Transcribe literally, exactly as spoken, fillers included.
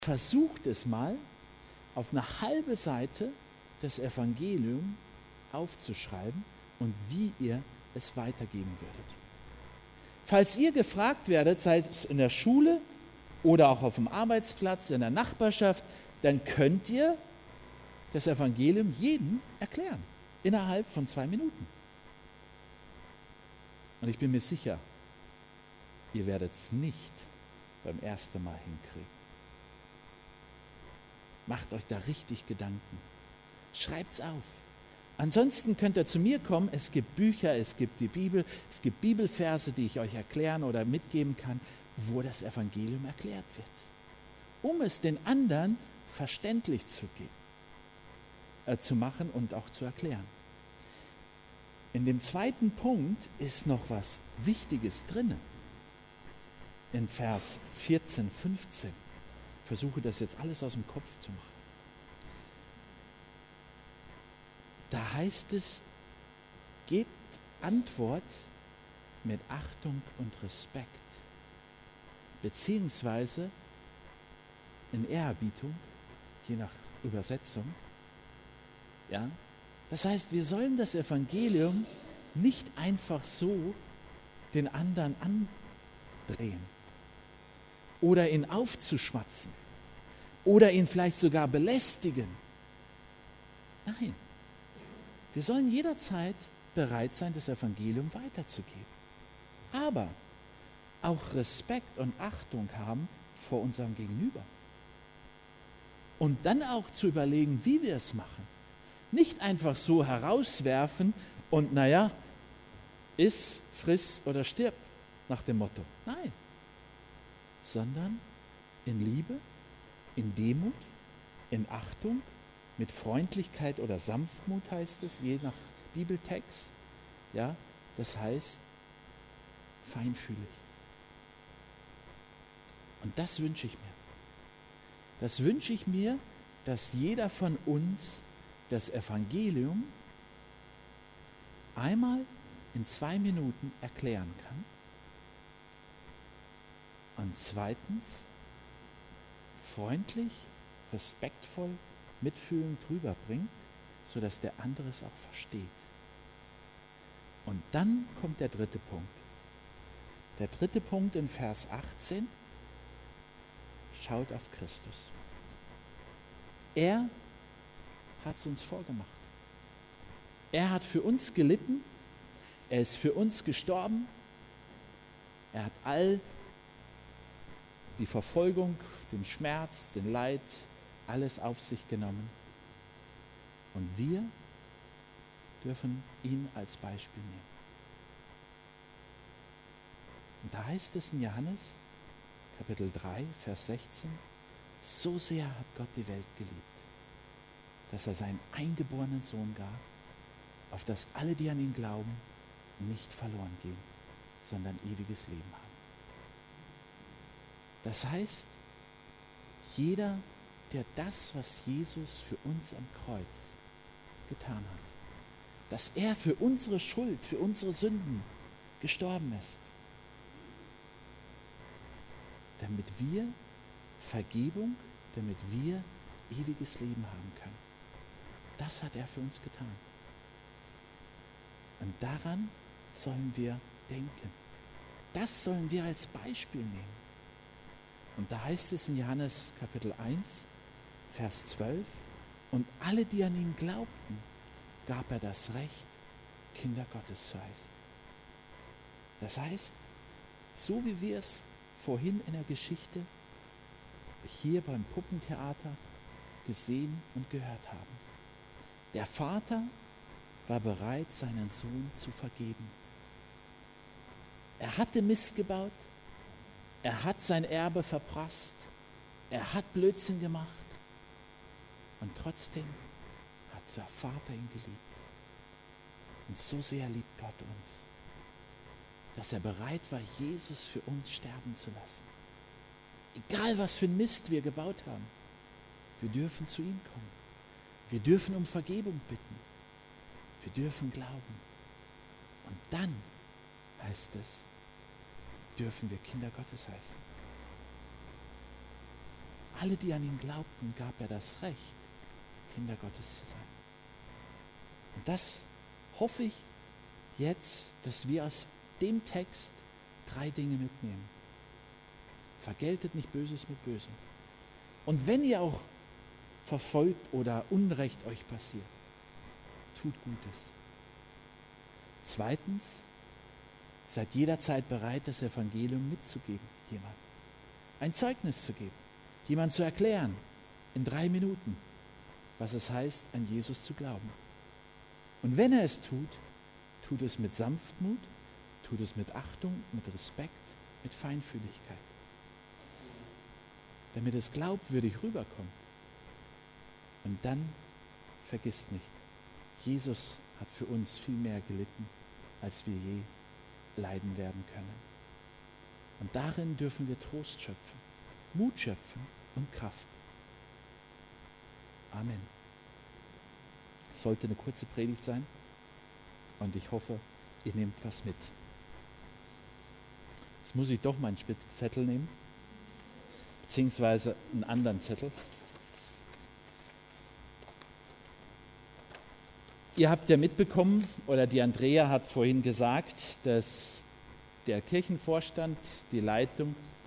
Versucht es mal, auf eine halbe Seite das Evangelium aufzuschreiben und wie ihr es weitergeben würdet. Falls ihr gefragt werdet, sei es in der Schule oder auch auf dem Arbeitsplatz, in der Nachbarschaft, dann könnt ihr das Evangelium jedem erklären, innerhalb von zwei Minuten. Und ich bin mir sicher, ihr werdet es nicht beim ersten Mal hinkriegen. Macht euch da richtig Gedanken. Schreibt's auf. Ansonsten könnt ihr zu mir kommen. Es gibt Bücher, es gibt die Bibel, es gibt Bibelverse, die ich euch erklären oder mitgeben kann, wo das Evangelium erklärt wird. Um es den anderen verständlich zu, geben, äh, zu machen und auch zu erklären. In dem zweiten Punkt ist noch was Wichtiges drin. In Vers vierzehn, fünfzehn. Ich versuche das jetzt alles aus dem Kopf zu machen. Da heißt es, gebt Antwort mit Achtung und Respekt, beziehungsweise in Ehrerbietung, je nach Übersetzung. Ja? Das heißt, wir sollen das Evangelium nicht einfach so den anderen andrehen oder ihn aufzuschwatzen oder ihn vielleicht sogar belästigen. Nein. Wir sollen jederzeit bereit sein, das Evangelium weiterzugeben. Aber auch Respekt und Achtung haben vor unserem Gegenüber. Und dann auch zu überlegen, wie wir es machen. Nicht einfach so herauswerfen und naja, iss, friss oder stirb nach dem Motto. Nein. Sondern in Liebe, in Demut, in Achtung, mit Freundlichkeit oder Sanftmut heißt es, je nach Bibeltext. Ja, das heißt feinfühlig. Und das wünsche ich mir. Das wünsche ich mir, dass jeder von uns das Evangelium einmal in zwei Minuten erklären kann. Und zweitens freundlich, respektvoll, mitfühlend rüberbringt, sodass der andere es auch versteht. Und dann kommt der dritte Punkt. Der dritte Punkt in Vers achtzehn. Schaut auf Christus. Er hat es uns vorgemacht. Er hat für uns gelitten. Er ist für uns gestorben. Er hat all die Verfolgung, den Schmerz, den Leid, alles auf sich genommen. Und wir dürfen ihn als Beispiel nehmen. Und da heißt es in Johannes, Kapitel drei, Vers sechzehn, so sehr hat Gott die Welt geliebt, dass er seinen eingeborenen Sohn gab, auf dass alle, die an ihn glauben, nicht verloren gehen, sondern ewiges Leben haben. Das heißt, jeder, der das, was Jesus für uns am Kreuz getan hat, dass er für unsere Schuld, für unsere Sünden gestorben ist, damit wir Vergebung, damit wir ewiges Leben haben können. Das hat er für uns getan. Und daran sollen wir denken. Das sollen wir als Beispiel nehmen. Und da heißt es in Johannes Kapitel eins, Vers zwölf, und alle, die an ihn glaubten, gab er das Recht, Kinder Gottes zu heißen. Das heißt, so wie wir es vorhin in der Geschichte hier beim Puppentheater gesehen und gehört haben. Der Vater war bereit, seinen Sohn zu vergeben. Er hatte Mist gebaut, er hat sein Erbe verprasst, er hat Blödsinn gemacht und trotzdem hat der Vater ihn geliebt. Und so sehr liebt Gott uns, dass er bereit war, Jesus für uns sterben zu lassen. Egal, was für ein Mist wir gebaut haben, wir dürfen zu ihm kommen. Wir dürfen um Vergebung bitten. Wir dürfen glauben. Und dann, heißt es, dürfen wir Kinder Gottes heißen. alle, die an ihn glaubten, gab er das Recht, Kinder Gottes zu sein. Und das hoffe ich jetzt, dass wir aus dem Text drei Dinge mitnehmen. Vergeltet nicht Böses mit Bösem. Und wenn ihr auch verfolgt oder Unrecht euch passiert, tut Gutes. Zweitens, seid jederzeit bereit, das Evangelium mitzugeben, jemand. Ein Zeugnis zu geben, jemand zu erklären, in drei Minuten, was es heißt, an Jesus zu glauben. Und wenn er es tut, tut es mit Sanftmut, tut es mit Achtung, mit Respekt, mit Feinfühligkeit. Damit es glaubwürdig rüberkommt. Und dann vergisst nicht, Jesus hat für uns viel mehr gelitten, als wir je leiden werden können. Und darin dürfen wir Trost schöpfen, Mut schöpfen und Kraft. Amen. Es sollte eine kurze Predigt sein und ich hoffe, ihr nehmt was mit. Jetzt muss ich doch meinen Spitzzettel nehmen, beziehungsweise einen anderen Zettel. Ihr habt ja mitbekommen, oder die Andrea hat vorhin gesagt, dass der Kirchenvorstand, die Leitung,